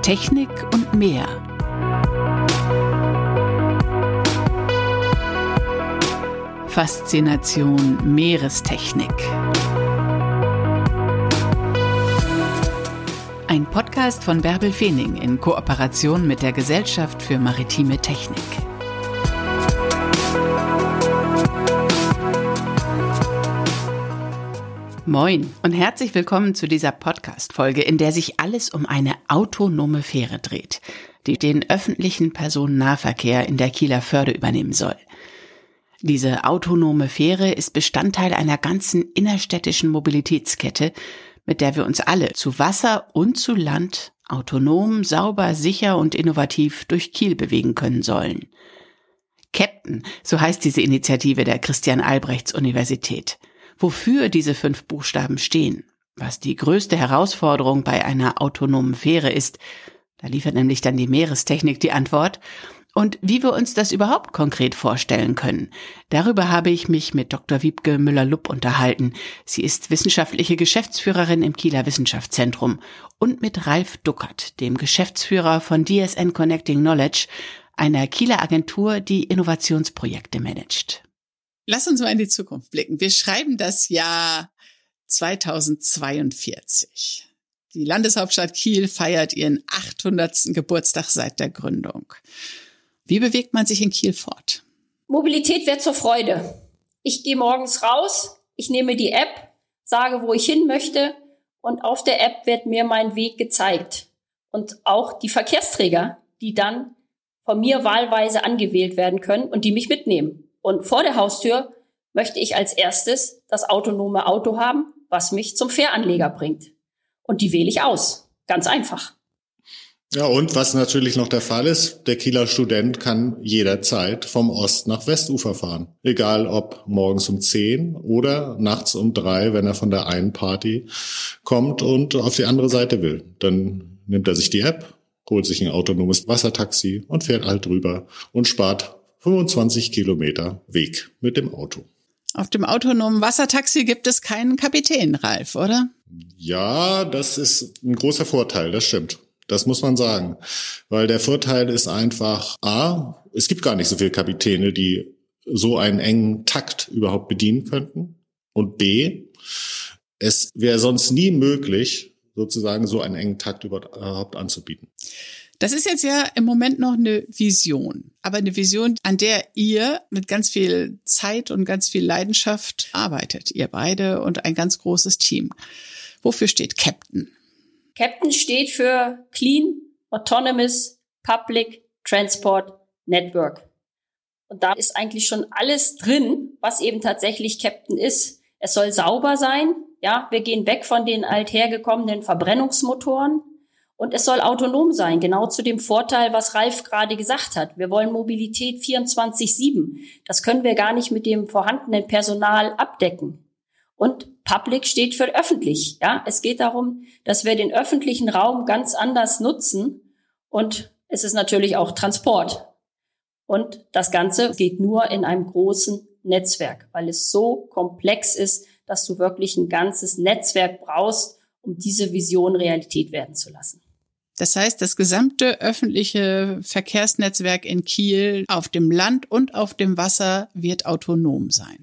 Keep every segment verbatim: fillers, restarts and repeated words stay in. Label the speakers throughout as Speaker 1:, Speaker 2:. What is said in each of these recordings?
Speaker 1: Technik und mehr. Faszination Meerestechnik. Ein Podcast von Bärbel Feening in Kooperation mit der Gesellschaft für maritime Technik. Moin und herzlich willkommen zu dieser Podcast-Folge, in der sich alles um eine autonome Fähre dreht, die den öffentlichen Personennahverkehr in der Kieler Förde übernehmen soll. Diese autonome Fähre ist Bestandteil einer ganzen innerstädtischen Mobilitätskette, mit der wir uns alle zu Wasser und zu Land autonom, sauber, sicher und innovativ durch Kiel bewegen können sollen. Captain, so heißt diese Initiative der Christian-Albrechts-Universität. Wofür diese fünf Buchstaben stehen, was die größte Herausforderung bei einer autonomen Fähre ist, da liefert nämlich dann die Meerestechnik die Antwort, und wie wir uns das überhaupt konkret vorstellen können. Darüber habe ich mich mit Doktor Wiebke Müller-Lupp unterhalten. Sie ist wissenschaftliche Geschäftsführerin im Kieler Wissenschaftszentrum, und mit Ralf Duckert, dem Geschäftsführer von D S N Connecting Knowledge, einer Kieler Agentur, die Innovationsprojekte managt.
Speaker 2: Lass uns mal in die Zukunft blicken. Wir schreiben das Jahr zweitausendzweiundvierzig. Die Landeshauptstadt Kiel feiert ihren achthundertsten Geburtstag seit der Gründung. Wie bewegt man sich in Kiel fort?
Speaker 3: Mobilität wird zur Freude. Ich gehe morgens raus, ich nehme die App, sage, wo ich hin möchte, und auf der App wird mir mein Weg gezeigt. Und auch die Verkehrsträger, die dann von mir wahlweise angewählt werden können und die mich mitnehmen. Und vor der Haustür möchte ich als erstes das autonome Auto haben, was mich zum Fähranleger bringt. Und die wähle ich aus. Ganz einfach.
Speaker 4: Ja, und was natürlich noch der Fall ist, der Kieler Student kann jederzeit vom Ost- nach Westufer fahren. Egal ob morgens um zehn oder nachts um drei, wenn er von der einen Party kommt und auf die andere Seite will. Dann nimmt er sich die App, holt sich ein autonomes Wassertaxi und fährt halt rüber und spart fünfundzwanzig Kilometer Weg mit dem Auto.
Speaker 2: Auf dem autonomen Wassertaxi gibt es keinen Kapitän, Ralf, oder?
Speaker 4: Ja, das ist ein großer Vorteil, das stimmt. Das muss man sagen. Weil der Vorteil ist einfach, A, es gibt gar nicht so viele Kapitäne, die so einen engen Takt überhaupt bedienen könnten. Und B, es wäre sonst nie möglich, sozusagen so einen engen Takt überhaupt anzubieten.
Speaker 2: Das ist jetzt ja im Moment noch eine Vision, aber eine Vision, an der ihr mit ganz viel Zeit und ganz viel Leidenschaft arbeitet, ihr beide und ein ganz großes Team. Wofür steht Captain?
Speaker 3: Captain steht für Clean, Autonomous, Public Transport Network. Und da ist eigentlich schon alles drin, was eben tatsächlich Captain ist. Es soll sauber sein, ja, wir gehen weg von den althergekommenen Verbrennungsmotoren. Und es soll autonom sein, genau zu dem Vorteil, was Ralf gerade gesagt hat. Wir wollen Mobilität vierundzwanzig sieben. Das können wir gar nicht mit dem vorhandenen Personal abdecken. Und Public steht für öffentlich. Ja, es geht darum, dass wir den öffentlichen Raum ganz anders nutzen. Und es ist natürlich auch Transport. Und das Ganze geht nur in einem großen Netzwerk, weil es so komplex ist, dass du wirklich ein ganzes Netzwerk brauchst, um diese Vision Realität werden zu lassen.
Speaker 2: Das heißt, das gesamte öffentliche Verkehrsnetzwerk in Kiel auf dem Land und auf dem Wasser wird autonom sein.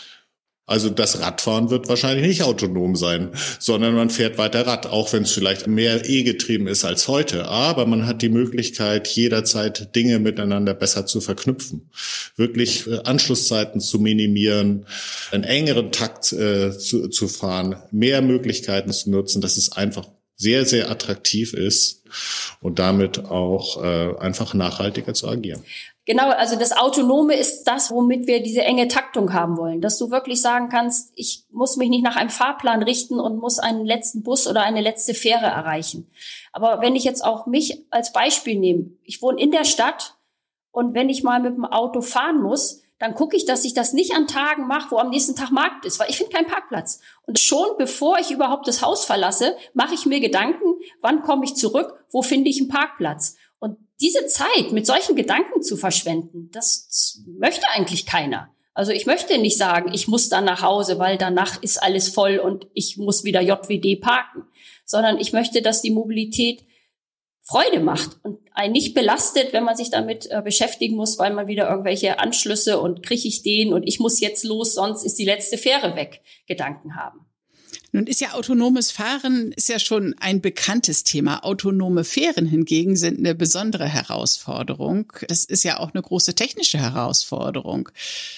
Speaker 4: Also das Radfahren wird wahrscheinlich nicht autonom sein, sondern man fährt weiter Rad, auch wenn es vielleicht mehr E-getrieben ist als heute. Aber man hat die Möglichkeit, jederzeit Dinge miteinander besser zu verknüpfen, wirklich äh, Anschlusszeiten zu minimieren, einen engeren Takt äh, zu, zu fahren, mehr Möglichkeiten zu nutzen, dass es einfach sehr, sehr attraktiv ist und damit auch äh, einfach nachhaltiger zu agieren.
Speaker 3: Genau, also das Autonome ist das, womit wir diese enge Taktung haben wollen. Dass du wirklich sagen kannst, ich muss mich nicht nach einem Fahrplan richten und muss einen letzten Bus oder eine letzte Fähre erreichen. Aber wenn ich jetzt auch mich als Beispiel nehme, ich wohne in der Stadt und wenn ich mal mit dem Auto fahren muss, dann gucke ich, dass ich das nicht an Tagen mache, wo am nächsten Tag Markt ist, weil ich finde keinen Parkplatz. Und schon bevor ich überhaupt das Haus verlasse, mache ich mir Gedanken, wann komme ich zurück, wo finde ich einen Parkplatz. Und diese Zeit mit solchen Gedanken zu verschwenden, das möchte eigentlich keiner. Also ich möchte nicht sagen, ich muss dann nach Hause, weil danach ist alles voll und ich muss wieder J W D parken, sondern ich möchte, dass die Mobilität Freude macht und einen nicht belastet, wenn man sich damit äh, beschäftigen muss, weil man wieder irgendwelche Anschlüsse und kriege ich den und ich muss jetzt los, sonst ist die letzte Fähre weg, Gedanken haben.
Speaker 2: Nun ist ja autonomes Fahren ist ja schon ein bekanntes Thema. Autonome Fähren hingegen sind eine besondere Herausforderung. Das ist ja auch eine große technische Herausforderung.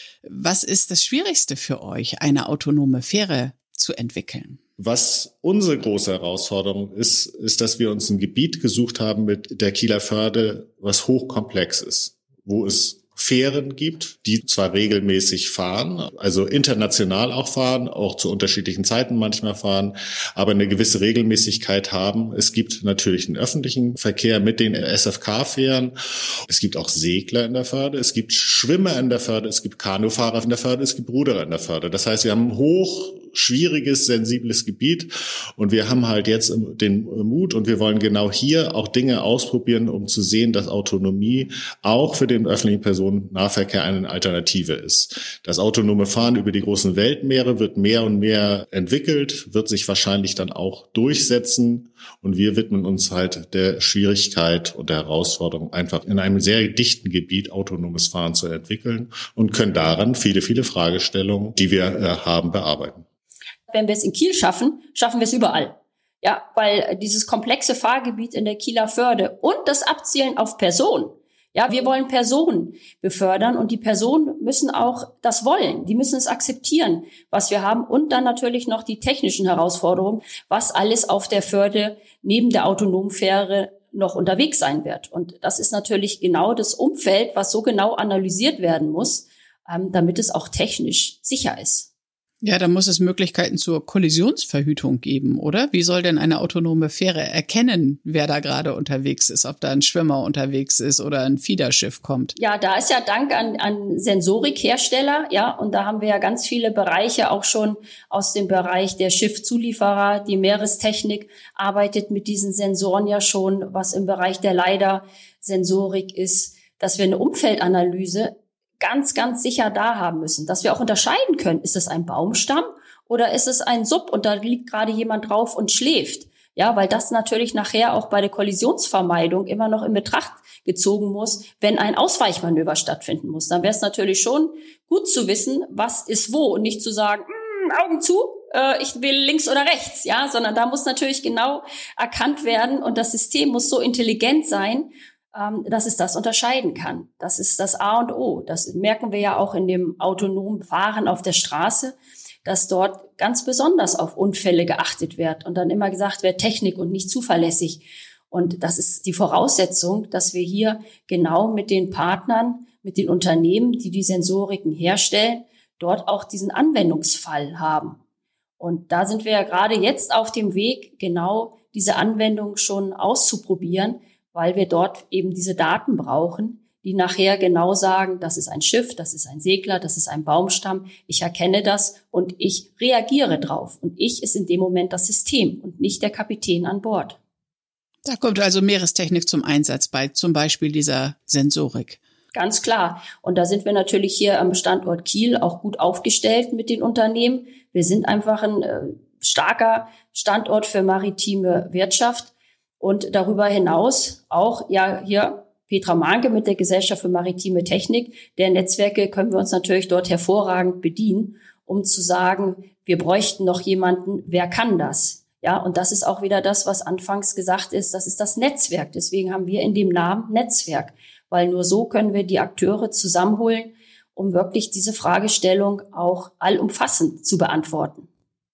Speaker 2: Was ist das Schwierigste für euch, eine autonome Fähre zu entwickeln?
Speaker 4: Was unsere große Herausforderung ist, ist, dass wir uns ein Gebiet gesucht haben mit der Kieler Förde, was hochkomplex ist, wo es Fähren gibt, die zwar regelmäßig fahren, also international auch fahren, auch zu unterschiedlichen Zeiten manchmal fahren, aber eine gewisse Regelmäßigkeit haben. Es gibt natürlich einen öffentlichen Verkehr mit den S F K-Fähren. Es gibt auch Segler in der Förde, es gibt Schwimmer in der Förde, es gibt Kanufahrer in der Förde, es gibt Ruderer in der Förde. Das heißt, wir haben ein hoch schwieriges, sensibles Gebiet und wir haben halt jetzt den Mut und wir wollen genau hier auch Dinge ausprobieren, um zu sehen, dass Autonomie auch für den öffentlichen Personennahverkehr eine Alternative ist. Das autonome Fahren über die großen Weltmeere wird mehr und mehr entwickelt, wird sich wahrscheinlich dann auch durchsetzen und wir widmen uns halt der Schwierigkeit und der Herausforderung, einfach in einem sehr dichten Gebiet autonomes Fahren zu entwickeln und können daran viele, viele Fragestellungen, die wir äh, haben, bearbeiten.
Speaker 3: Wenn wir es in Kiel schaffen, schaffen wir es überall. Ja, weil dieses komplexe Fahrgebiet in der Kieler Förde und das Abzielen auf Personen. Ja, wir wollen Personen befördern und die Personen müssen auch das wollen. Die müssen es akzeptieren, was wir haben. Und dann natürlich noch die technischen Herausforderungen, was alles auf der Förde neben der autonomen Fähre noch unterwegs sein wird. Und das ist natürlich genau das Umfeld, was so genau analysiert werden muss, ähm, damit es auch technisch sicher ist.
Speaker 2: Ja, da muss es Möglichkeiten zur Kollisionsverhütung geben, oder? Wie soll denn eine autonome Fähre erkennen, wer da gerade unterwegs ist, ob da ein Schwimmer unterwegs ist oder ein Fiederschiff kommt?
Speaker 3: Ja, da ist ja Dank an, an Sensorikhersteller, ja, und da haben wir ja ganz viele Bereiche auch schon aus dem Bereich der Schiffzulieferer. Die Meerestechnik arbeitet mit diesen Sensoren ja schon, was im Bereich der Leider-Sensorik ist, dass wir eine Umfeldanalyse ganz, ganz sicher da haben müssen, dass wir auch unterscheiden können, ist es ein Baumstamm oder ist es ein Sub und da liegt gerade jemand drauf und schläft. Ja, weil das natürlich nachher auch bei der Kollisionsvermeidung immer noch in Betracht gezogen muss, wenn ein Ausweichmanöver stattfinden muss. Dann wäre es natürlich schon gut zu wissen, was ist wo und nicht zu sagen, Augen zu, äh, ich will links oder rechts, ja, sondern da muss natürlich genau erkannt werden und das System muss so intelligent sein, dass es das unterscheiden kann. Das ist das A und O. Das merken wir ja auch in dem autonomen Fahren auf der Straße, dass dort ganz besonders auf Unfälle geachtet wird und dann immer gesagt wird, Technik und nicht zuverlässig. Und das ist die Voraussetzung, dass wir hier genau mit den Partnern, mit den Unternehmen, die die Sensoriken herstellen, dort auch diesen Anwendungsfall haben. Und da sind wir ja gerade jetzt auf dem Weg, genau diese Anwendung schon auszuprobieren, weil wir dort eben diese Daten brauchen, die nachher genau sagen, das ist ein Schiff, das ist ein Segler, das ist ein Baumstamm, ich erkenne das und ich reagiere drauf. Und ich ist in dem Moment das System und nicht der Kapitän an Bord.
Speaker 2: Da kommt also Meerestechnik zum Einsatz bei zum Beispiel dieser Sensorik.
Speaker 3: Ganz klar. Und da sind wir natürlich hier am Standort Kiel auch gut aufgestellt mit den Unternehmen. Wir sind einfach ein äh, starker Standort für maritime Wirtschaft. Und darüber hinaus auch, ja, hier Petra Mahnke mit der Gesellschaft für maritime Technik. Der Netzwerke können wir uns natürlich dort hervorragend bedienen, um zu sagen, wir bräuchten noch jemanden, wer kann das? Ja, und das ist auch wieder das, was anfangs gesagt ist, das ist das Netzwerk. Deswegen haben wir in dem Namen Netzwerk, weil nur so können wir die Akteure zusammenholen, um wirklich diese Fragestellung auch allumfassend zu beantworten.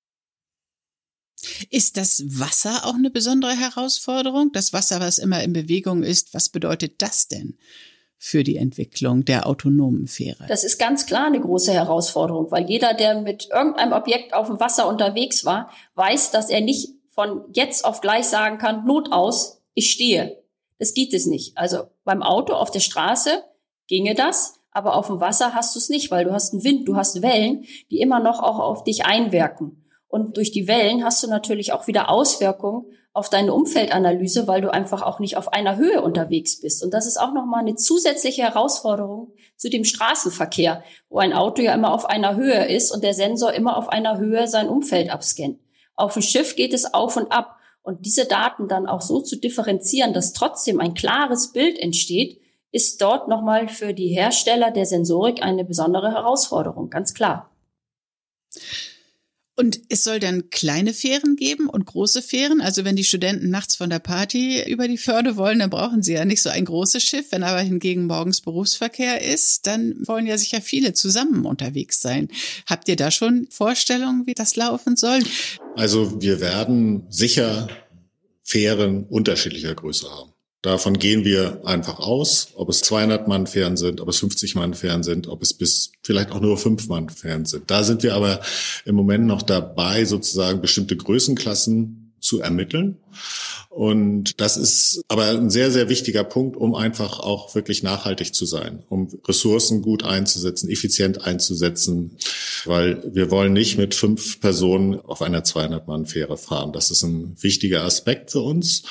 Speaker 2: Ist das Wasser auch eine besondere Herausforderung? Das Wasser, was immer in Bewegung ist, was bedeutet das denn für die Entwicklung der autonomen Fähre?
Speaker 3: Das ist ganz klar eine große Herausforderung, weil jeder, der mit irgendeinem Objekt auf dem Wasser unterwegs war, weiß, dass er nicht von jetzt auf gleich sagen kann, Not aus, ich stehe. Das geht es nicht. Also beim Auto auf der Straße ginge das, aber auf dem Wasser hast du es nicht, weil du hast einen Wind, du hast Wellen, die immer noch auch auf dich einwirken. Und durch die Wellen hast du natürlich auch wieder Auswirkungen auf deine Umfeldanalyse, weil du einfach auch nicht auf einer Höhe unterwegs bist. Und das ist auch nochmal eine zusätzliche Herausforderung zu dem Straßenverkehr, wo ein Auto ja immer auf einer Höhe ist und der Sensor immer auf einer Höhe sein Umfeld abscannt. Auf dem Schiff geht es auf und ab. Und diese Daten dann auch so zu differenzieren, dass trotzdem ein klares Bild entsteht, ist dort nochmal für die Hersteller der Sensorik eine besondere Herausforderung, ganz klar.
Speaker 2: Und es soll dann kleine Fähren geben und große Fähren. Also wenn die Studenten nachts von der Party über die Förde wollen, dann brauchen sie ja nicht so ein großes Schiff. Wenn aber hingegen morgens Berufsverkehr ist, dann wollen ja sicher viele zusammen unterwegs sein. Habt ihr da schon Vorstellungen, wie das laufen soll?
Speaker 4: Also wir werden sicher Fähren unterschiedlicher Größe haben. Davon gehen wir einfach aus, ob es zweihundert Mann Fähren sind, ob es fünfzig Mann Fähren sind, ob es bis vielleicht auch nur fünf Mann Fähren sind. Da sind wir aber im Moment noch dabei, sozusagen bestimmte Größenklassen zu ermitteln. Und das ist aber ein sehr, sehr wichtiger Punkt, um einfach auch wirklich nachhaltig zu sein, um Ressourcen gut einzusetzen, effizient einzusetzen, weil wir wollen nicht mit fünf Personen auf einer zweihundert Mann Fähre fahren. Das ist ein wichtiger Aspekt für uns.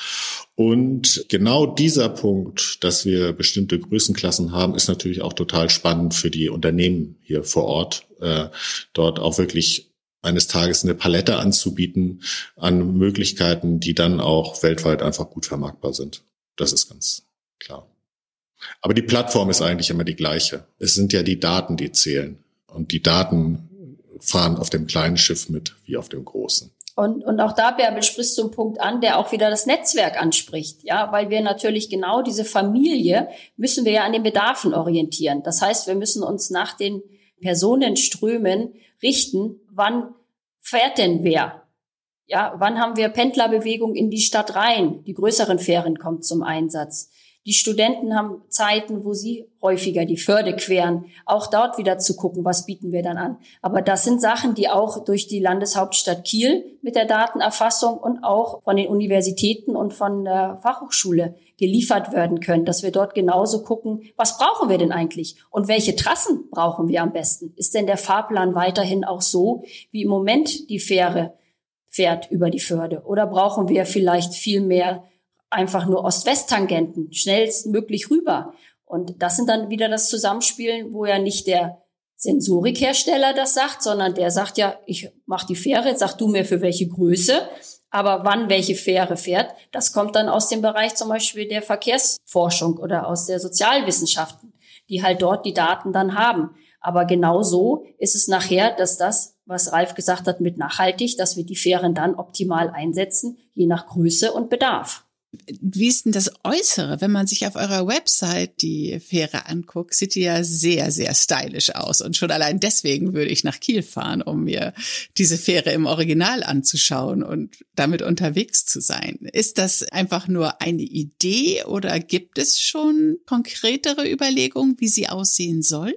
Speaker 4: Und genau dieser Punkt, dass wir bestimmte Größenklassen haben, ist natürlich auch total spannend für die Unternehmen hier vor Ort, äh, dort auch wirklich eines Tages eine Palette anzubieten an Möglichkeiten, die dann auch weltweit einfach gut vermarktbar sind. Das ist ganz klar. Aber die Plattform ist eigentlich immer die gleiche. Es sind ja die Daten, die zählen. Und die Daten fahren auf dem kleinen Schiff mit wie auf dem großen.
Speaker 3: Und, und auch da, Bärbel, sprichst du einen Punkt an, der auch wieder das Netzwerk anspricht. Ja, weil wir natürlich genau diese Familie müssen wir ja an den Bedarfen orientieren. Das heißt, wir müssen uns nach den Personenströmen richten, wann fährt denn wer? Ja, wann haben wir Pendlerbewegung in die Stadt rein? Die größeren Fähren kommen zum Einsatz. Die Studenten haben Zeiten, wo sie häufiger die Förde queren. Auch dort wieder zu gucken, was bieten wir dann an. Aber das sind Sachen, die auch durch die Landeshauptstadt Kiel mit der Datenerfassung und auch von den Universitäten und von der Fachhochschule geliefert werden können, dass wir dort genauso gucken, was brauchen wir denn eigentlich und welche Trassen brauchen wir am besten? Ist denn der Fahrplan weiterhin auch so, wie im Moment die Fähre fährt über die Förde? Oder brauchen wir vielleicht viel mehr einfach nur Ost-West-Tangenten, schnellstmöglich rüber? Und das sind dann wieder das Zusammenspielen, wo ja nicht der Sensorikhersteller das sagt, sondern der sagt ja, ich mache die Fähre, sag du mir für welche Größe, aber wann welche Fähre fährt, das kommt dann aus dem Bereich zum Beispiel der Verkehrsforschung oder aus der Sozialwissenschaften, die halt dort die Daten dann haben. Aber genau so ist es nachher, dass das, was Ralf gesagt hat mit nachhaltig, dass wir die Fähren dann optimal einsetzen, je nach Größe und Bedarf.
Speaker 2: Wie ist denn das Äußere? Wenn man sich auf eurer Website die Fähre anguckt, sieht die ja sehr, sehr stylisch aus. Und schon allein deswegen würde ich nach Kiel fahren, um mir diese Fähre im Original anzuschauen und damit unterwegs zu sein. Ist das einfach nur eine Idee oder gibt es schon konkretere Überlegungen, wie sie aussehen soll?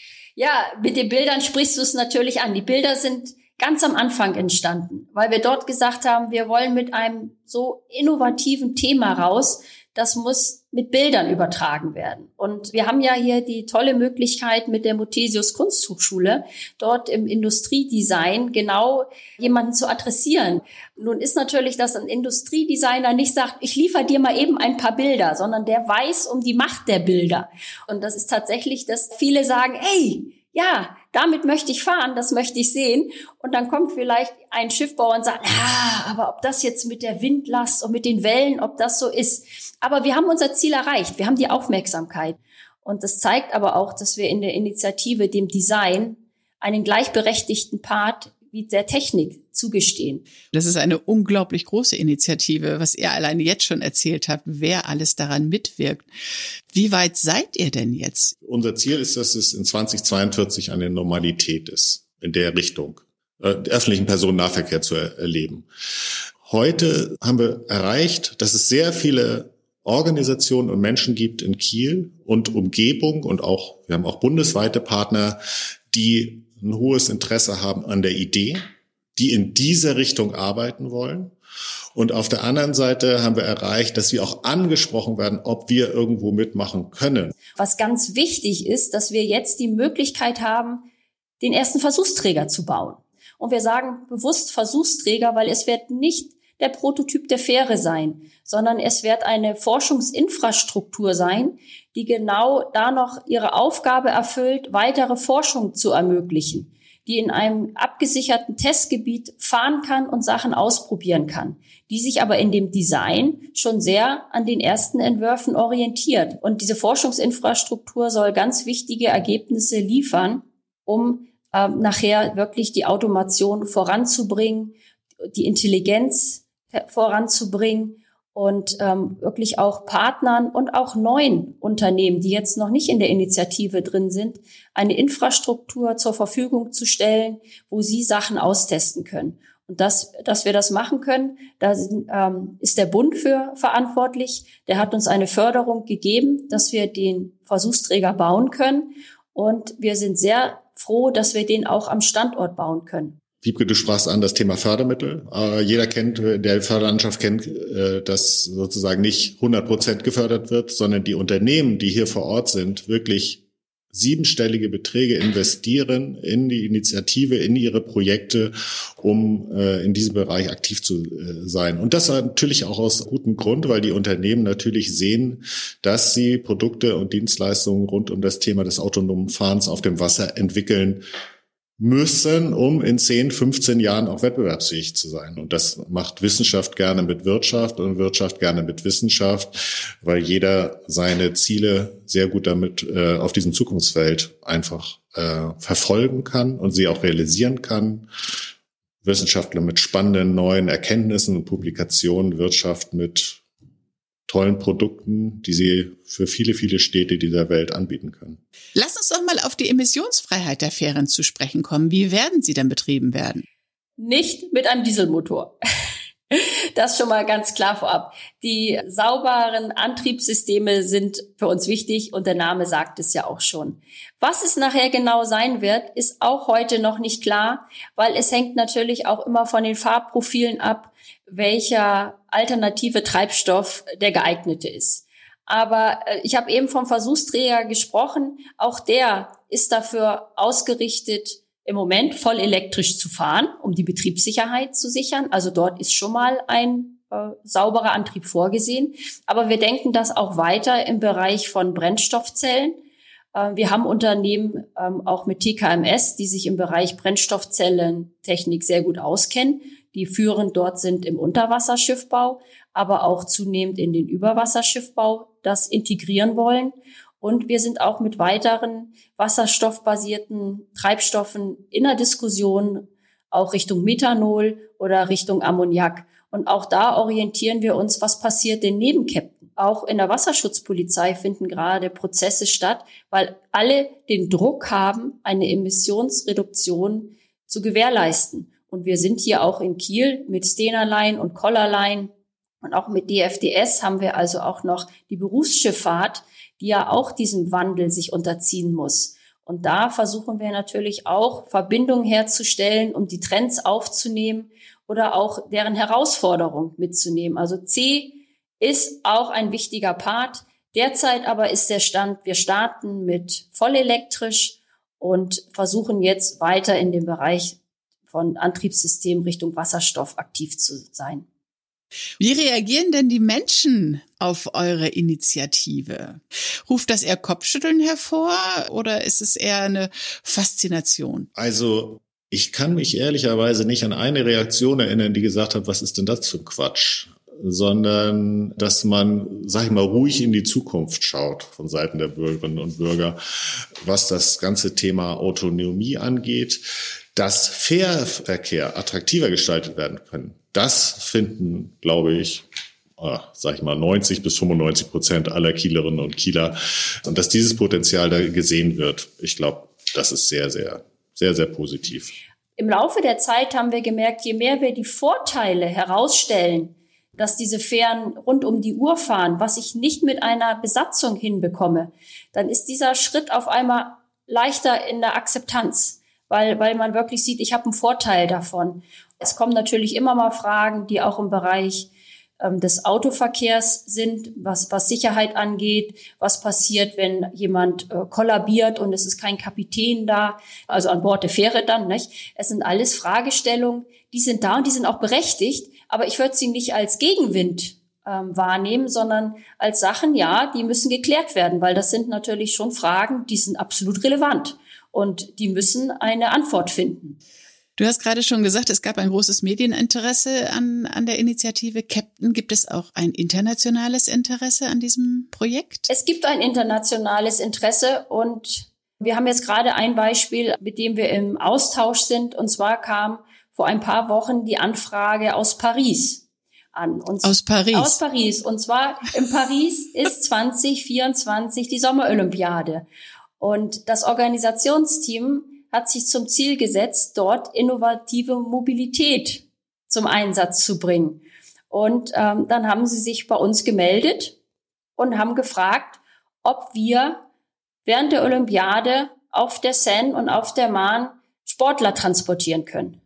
Speaker 3: Ja, mit den Bildern sprichst du es natürlich an. Die Bilder sind ganz am Anfang entstanden, weil wir dort gesagt haben, wir wollen mit einem so innovativen Thema raus, das muss mit Bildern übertragen werden. Und wir haben ja hier die tolle Möglichkeit mit der Muthesius Kunsthochschule, dort im Industriedesign genau jemanden zu adressieren. Nun ist natürlich, dass ein Industriedesigner nicht sagt, ich liefere dir mal eben ein paar Bilder, sondern der weiß um die Macht der Bilder. Und das ist tatsächlich, dass viele sagen, ey, ja, damit möchte ich fahren, das möchte ich sehen. Und dann kommt vielleicht ein Schiffbauer und sagt, ja, aber ob das jetzt mit der Windlast und mit den Wellen, ob das so ist. Aber wir haben unser Ziel erreicht, wir haben die Aufmerksamkeit. Und das zeigt aber auch, dass wir in der Initiative dem Design einen gleichberechtigten Part wie der Technik zugestehen.
Speaker 2: Das ist eine unglaublich große Initiative, was ihr alleine jetzt schon erzählt habt, wer alles daran mitwirkt. Wie weit seid ihr denn jetzt?
Speaker 4: Unser Ziel ist, dass es in zweitausendzweiundvierzig eine Normalität ist, in der Richtung, äh, öffentlichen Personennahverkehr zu er- erleben. Heute haben wir erreicht, dass es sehr viele Organisationen und Menschen gibt in Kiel und Umgebung und auch, wir haben auch bundesweite Partner, die ein hohes Interesse haben an der Idee, die in dieser Richtung arbeiten wollen. Und auf der anderen Seite haben wir erreicht, dass wir auch angesprochen werden, ob wir irgendwo mitmachen können.
Speaker 3: Was ganz wichtig ist, dass wir jetzt die Möglichkeit haben, den ersten Versuchsträger zu bauen. Und wir sagen bewusst Versuchsträger, weil es wird nicht der Prototyp der Fähre sein, sondern es wird eine Forschungsinfrastruktur sein, die genau da noch ihre Aufgabe erfüllt, weitere Forschung zu ermöglichen. die in einem abgesicherten Testgebiet fahren kann und Sachen ausprobieren kann, die sich aber in dem Design schon sehr an den ersten Entwürfen orientiert. Und diese Forschungsinfrastruktur soll ganz wichtige Ergebnisse liefern, um äh, nachher wirklich die Automation voranzubringen, die Intelligenz voranzubringen und ähm, wirklich auch Partnern und auch neuen Unternehmen, die jetzt noch nicht in der Initiative drin sind, eine Infrastruktur zur Verfügung zu stellen, wo sie Sachen austesten können. Und das, dass wir das machen können, da sind, ähm, ist der Bund für verantwortlich. Der hat uns eine Förderung gegeben, dass wir den Versuchsträger bauen können. Und wir sind sehr froh, dass wir den auch am Standort bauen können.
Speaker 4: Wiebke, du sprachst an das Thema Fördermittel. Äh, jeder kennt, der Förderlandschaft kennt, äh, dass sozusagen nicht hundert Prozent gefördert wird, sondern die Unternehmen, die hier vor Ort sind, wirklich siebenstellige Beträge investieren in die Initiative, in ihre Projekte, um äh, in diesem Bereich aktiv zu äh, sein. Und das natürlich auch aus gutem Grund, weil die Unternehmen natürlich sehen, dass sie Produkte und Dienstleistungen rund um das Thema des autonomen Fahrens auf dem Wasser entwickeln müssen, um in zehn, fünfzehn Jahren auch wettbewerbsfähig zu sein. Und das macht Wissenschaft gerne mit Wirtschaft und Wirtschaft gerne mit Wissenschaft, weil jeder seine Ziele sehr gut damit äh, auf diesem Zukunftsfeld einfach äh, verfolgen kann und sie auch realisieren kann. Wissenschaftler mit spannenden neuen Erkenntnissen und Publikationen, Wirtschaft mit tollen Produkten, die sie für viele, viele Städte dieser Welt anbieten können.
Speaker 2: Lass uns doch mal auf die Emissionsfreiheit der Fähren zu sprechen kommen. Wie werden sie denn betrieben werden?
Speaker 3: Nicht mit einem Dieselmotor. Das schon mal ganz klar vorab. Die sauberen Antriebssysteme sind für uns wichtig und der Name sagt es ja auch schon. Was es nachher genau sein wird, ist auch heute noch nicht klar, weil es hängt natürlich auch immer von den Fahrprofilen ab, welcher alternative Treibstoff der geeignete ist. Aber äh, ich habe eben vom Versuchsträger gesprochen. Auch der ist dafür ausgerichtet, im Moment voll elektrisch zu fahren, um die Betriebssicherheit zu sichern. Also dort ist schon mal ein äh, sauberer Antrieb vorgesehen. Aber wir denken das auch weiter im Bereich von Brennstoffzellen. Äh, wir haben Unternehmen ähm, auch mit T K M S, die sich im Bereich Brennstoffzellentechnik sehr gut auskennen, die führend dort sind im Unterwasserschiffbau, aber auch zunehmend in den Überwasserschiffbau das integrieren wollen. Und wir sind auch mit weiteren wasserstoffbasierten Treibstoffen in der Diskussion, auch Richtung Methanol oder Richtung Ammoniak. Und auch da orientieren wir uns, was passiert denn neben Captain. Auch in der Wasserschutzpolizei finden gerade Prozesse statt, weil alle den Druck haben, eine Emissionsreduktion zu gewährleisten. Und wir sind hier auch in Kiel mit Stena Line und Collar Line und auch mit D F D S haben wir also auch noch die Berufsschifffahrt, die ja auch diesem Wandel sich unterziehen muss. Und da versuchen wir natürlich auch Verbindungen herzustellen, um die Trends aufzunehmen oder auch deren Herausforderung mitzunehmen. Also C ist auch ein wichtiger Part. Derzeit aber ist der Stand, wir starten mit vollelektrisch und versuchen jetzt weiter in dem Bereich von Antriebssystemen Richtung Wasserstoff aktiv zu sein.
Speaker 2: Wie reagieren denn die Menschen auf eure Initiative? Ruft das eher Kopfschütteln hervor oder ist es eher eine Faszination?
Speaker 4: Also ich kann mich ehrlicherweise nicht an eine Reaktion erinnern, die gesagt hat, was ist denn das für Quatsch? Sondern dass man, sag ich mal, ruhig in die Zukunft schaut von Seiten der Bürgerinnen und Bürger, was das ganze Thema Autonomie angeht, dass Fährverkehr attraktiver gestaltet werden kann. Das finden, glaube ich, äh, sag ich mal, neunzig bis fünfundneunzig Prozent aller Kielerinnen und Kieler. Und dass dieses Potenzial da gesehen wird, ich glaube, das ist sehr, sehr, sehr, sehr positiv.
Speaker 3: Im Laufe der Zeit haben wir gemerkt, je mehr wir die Vorteile herausstellen, dass diese Fähren rund um die Uhr fahren, was ich nicht mit einer Besatzung hinbekomme, dann ist dieser Schritt auf einmal leichter in der Akzeptanz, weil, weil man wirklich sieht, ich habe einen Vorteil davon. Es kommen natürlich immer mal Fragen, die auch im Bereich ähm, des Autoverkehrs sind, was, was Sicherheit angeht, was passiert, wenn jemand äh, kollabiert und es ist kein Kapitän da, also an Bord der Fähre dann, nicht? Es sind alles Fragestellungen, die sind da und die sind auch berechtigt, aber ich würde sie nicht als Gegenwind ähm, wahrnehmen, sondern als Sachen, ja, die müssen geklärt werden, weil das sind natürlich schon Fragen, die sind absolut relevant. Und die müssen eine Antwort finden.
Speaker 2: Du hast gerade schon gesagt, es gab ein großes Medieninteresse an, an der Initiative Captain. Gibt es auch ein internationales Interesse an diesem Projekt?
Speaker 3: Es gibt ein internationales Interesse und wir haben jetzt gerade ein Beispiel, mit dem wir im Austausch sind. Und zwar kam vor ein paar Wochen die Anfrage aus Paris an. Und
Speaker 2: aus Paris?
Speaker 3: Aus Paris. Und zwar in Paris ist zwanzig vierundzwanzig die Sommerolympiade. Und das Organisationsteam hat sich zum Ziel gesetzt, dort innovative Mobilität zum Einsatz zu bringen. Und ähm, dann haben sie sich bei uns gemeldet und haben gefragt, ob wir während der Olympiade auf der Seine und auf der Marne Sportler transportieren können.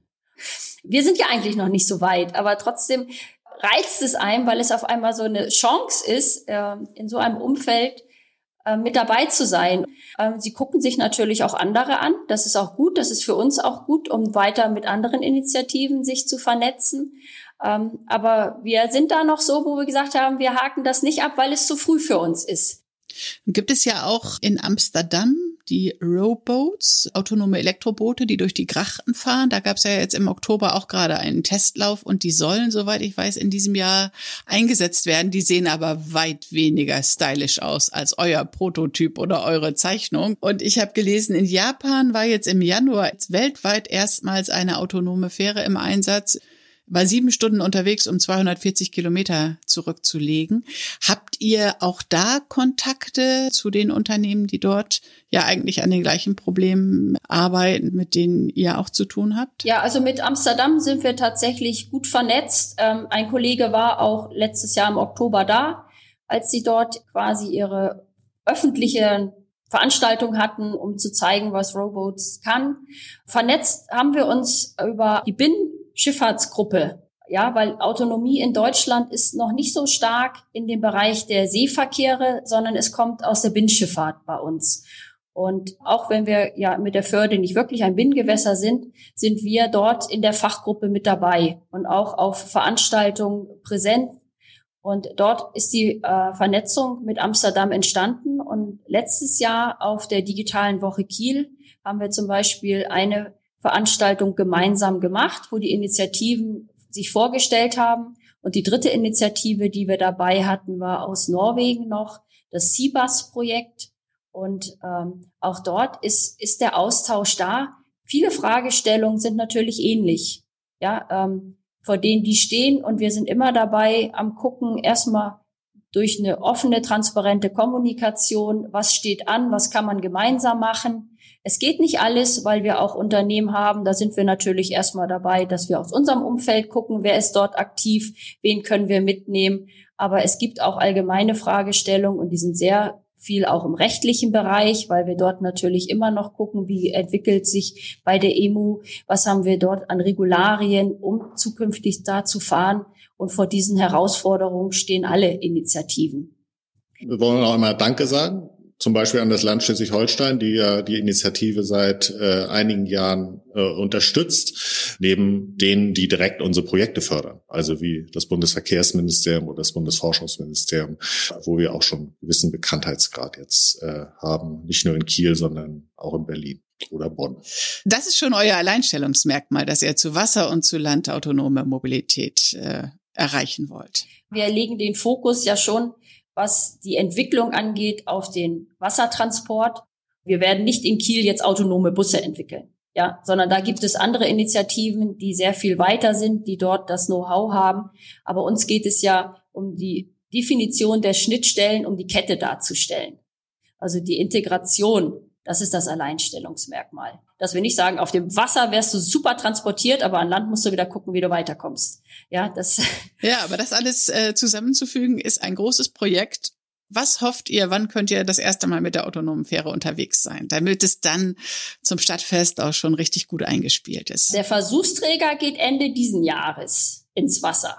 Speaker 3: Wir sind ja eigentlich noch nicht so weit, aber trotzdem reizt es einem, weil es auf einmal so eine Chance ist, äh, in so einem Umfeld äh, mit dabei zu sein. Ähm, sie gucken sich natürlich auch andere an. Das ist auch gut. Das ist für uns auch gut, um weiter mit anderen Initiativen sich zu vernetzen. Ähm, aber wir sind da noch so, wo wir gesagt haben, wir haken das nicht ab, weil es zu früh für uns ist.
Speaker 2: Gibt es ja auch in Amsterdam die Rowboats, autonome Elektroboote, die durch die Grachten fahren. Da gab es ja jetzt im Oktober auch gerade einen Testlauf und die sollen, soweit ich weiß, in diesem Jahr eingesetzt werden. Die sehen aber weit weniger stylisch aus als euer Prototyp oder eure Zeichnung. Und ich habe gelesen, in Japan war jetzt im Januar weltweit erstmals eine autonome Fähre im Einsatz. War sieben Stunden unterwegs, um zweihundertvierzig Kilometer zurückzulegen. Habt ihr auch da Kontakte zu den Unternehmen, die dort ja eigentlich an den gleichen Problemen arbeiten, mit denen ihr auch zu tun habt?
Speaker 3: Ja, also mit Amsterdam sind wir tatsächlich gut vernetzt. Ähm, ein Kollege war auch letztes Jahr im Oktober da, als sie dort quasi ihre öffentliche Veranstaltung hatten, um zu zeigen, was Rowboats kann. Vernetzt haben wir uns über die Binnen Schifffahrtsgruppe, ja, weil Autonomie in Deutschland ist noch nicht so stark in dem Bereich der Seeverkehre, sondern es kommt aus der Binnenschifffahrt bei uns. Und auch wenn wir ja mit der Förde nicht wirklich ein Binnengewässer sind, sind wir dort in der Fachgruppe mit dabei und auch auf Veranstaltungen präsent. Und dort ist die äh, Vernetzung mit Amsterdam entstanden. Und letztes Jahr auf der Digitalen Woche Kiel haben wir zum Beispiel eine Veranstaltung gemeinsam gemacht, wo die Initiativen sich vorgestellt haben. Und die dritte Initiative, die wir dabei hatten, war aus Norwegen noch das Seabus-Projekt. Und ähm, auch dort ist ist der Austausch da. Viele Fragestellungen sind natürlich ähnlich, ja, ähm, vor denen die stehen. Und wir sind immer dabei am Gucken, erstmal durch eine offene, transparente Kommunikation, was steht an, was kann man gemeinsam machen. Es geht nicht alles, weil wir auch Unternehmen haben. Da sind wir natürlich erstmal dabei, dass wir aus unserem Umfeld gucken, wer ist dort aktiv, wen können wir mitnehmen. Aber es gibt auch allgemeine Fragestellungen und die sind sehr viel auch im rechtlichen Bereich, weil wir dort natürlich immer noch gucken, wie entwickelt sich bei der E M U, was haben wir dort an Regularien, um zukünftig da zu fahren. Und vor diesen Herausforderungen stehen alle Initiativen.
Speaker 4: Wir wollen auch einmal Danke sagen. Zum Beispiel an das Land Schleswig-Holstein, die ja die Initiative seit äh, einigen Jahren äh, unterstützt, neben denen, die direkt unsere Projekte fördern. Also wie das Bundesverkehrsministerium oder das Bundesforschungsministerium, wo wir auch schon einen gewissen Bekanntheitsgrad jetzt äh, haben. Nicht nur in Kiel, sondern auch in Berlin oder Bonn.
Speaker 2: Das ist schon euer Alleinstellungsmerkmal, dass ihr zu Wasser und zu Land autonome Mobilität äh, erreichen wollt.
Speaker 3: Wir legen den Fokus ja schon, was die Entwicklung angeht, auf den Wassertransport. Wir werden nicht in Kiel jetzt autonome Busse entwickeln, ja, sondern da gibt es andere Initiativen, die sehr viel weiter sind, die dort das Know-how haben. Aber uns geht es ja um die Definition der Schnittstellen, um die Kette darzustellen. Also die Integration, das ist das Alleinstellungsmerkmal. Dass wir nicht sagen, auf dem Wasser wärst du super transportiert, aber an Land musst du wieder gucken, wie du weiterkommst. Ja, das.
Speaker 2: Ja, aber das alles äh, zusammenzufügen ist ein großes Projekt. Was hofft ihr, wann könnt ihr das erste Mal mit der autonomen Fähre unterwegs sein, damit es dann zum Stadtfest auch schon richtig gut eingespielt ist?
Speaker 3: Der Versuchsträger geht Ende diesen Jahres ins Wasser.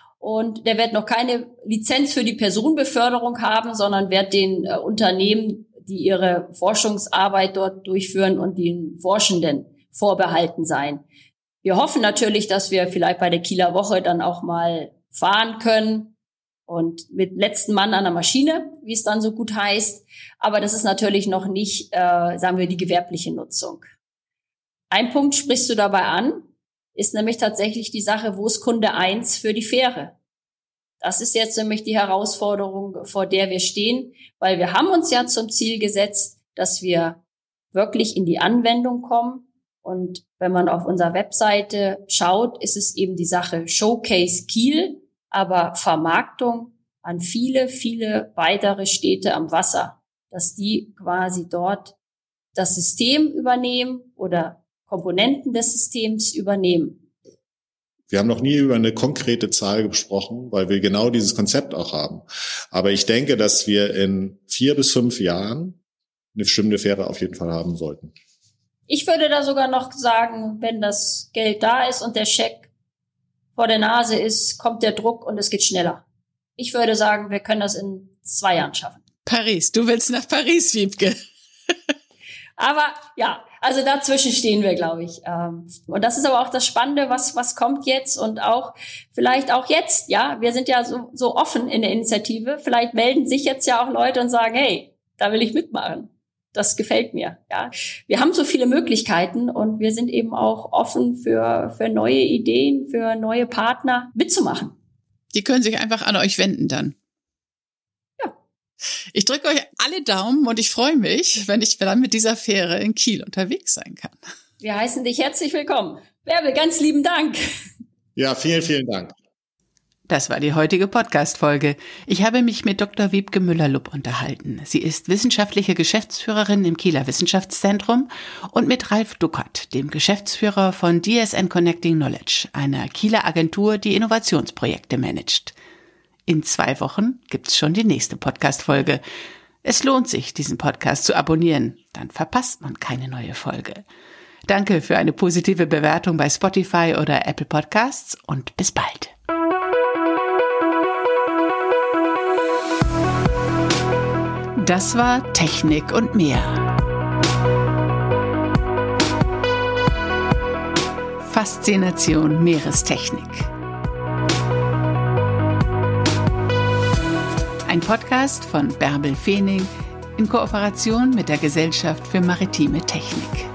Speaker 3: Und der wird noch keine Lizenz für die Personenbeförderung haben, sondern wird den äh, Unternehmen, die ihre Forschungsarbeit dort durchführen und den Forschenden vorbehalten sein. Wir hoffen natürlich, dass wir vielleicht bei der Kieler Woche dann auch mal fahren können und mit letzten Mann an der Maschine, wie es dann so gut heißt. Aber das ist natürlich noch nicht, äh, sagen wir, die gewerbliche Nutzung. Ein Punkt sprichst du dabei an, ist nämlich tatsächlich die Sache, wo ist Kunde eins für die Fähre? Das ist jetzt nämlich die Herausforderung, vor der wir stehen, weil wir haben uns ja zum Ziel gesetzt, dass wir wirklich in die Anwendung kommen. Und wenn man auf unserer Webseite schaut, ist es eben die Sache Showcase Kiel, aber Vermarktung an viele, viele weitere Städte am Wasser, dass die quasi dort das System übernehmen oder Komponenten des Systems übernehmen.
Speaker 4: Wir haben noch nie über eine konkrete Zahl gesprochen, weil wir genau dieses Konzept auch haben. Aber ich denke, dass wir in vier bis fünf Jahren eine bestimmte Fähre auf jeden Fall haben sollten.
Speaker 3: Ich würde da sogar noch sagen, wenn das Geld da ist und der Scheck vor der Nase ist, kommt der Druck und es geht schneller. Ich würde sagen, wir können das in zwei Jahren schaffen.
Speaker 2: Paris, du willst nach Paris, Wiebke.
Speaker 3: Aber ja, also dazwischen stehen wir, glaube ich. Und das ist aber auch das Spannende, was was kommt jetzt und auch vielleicht auch jetzt. Ja, wir sind ja so, so offen in der Initiative. Vielleicht melden sich jetzt ja auch Leute und sagen, hey, da will ich mitmachen. Das gefällt mir. Ja, wir haben so viele Möglichkeiten und wir sind eben auch offen für für neue Ideen, für neue Partner mitzumachen.
Speaker 2: Die können sich einfach an euch wenden dann. Ich drücke euch alle Daumen und ich freue mich, wenn ich dann mit dieser Fähre in Kiel unterwegs sein kann.
Speaker 3: Wir heißen dich herzlich willkommen. Bärbel, ganz lieben Dank.
Speaker 4: Ja, vielen, vielen Dank.
Speaker 1: Das war die heutige Podcast-Folge. Ich habe mich mit Doktor Wiebke Müller-Lupp unterhalten. Sie ist wissenschaftliche Geschäftsführerin im Kieler Wissenschaftszentrum und mit Ralf Duckert, dem Geschäftsführer von D S N Connecting Knowledge, einer Kieler Agentur, die Innovationsprojekte managt. In zwei Wochen gibt's schon die nächste Podcast-Folge. Es lohnt sich, diesen Podcast zu abonnieren. Dann verpasst man keine neue Folge. Danke für eine positive Bewertung bei Spotify oder Apple Podcasts und bis bald. Das war Technik und mehr. Faszination Meerestechnik. Ein Podcast von Bärbel Feening in Kooperation mit der Gesellschaft für maritime Technik.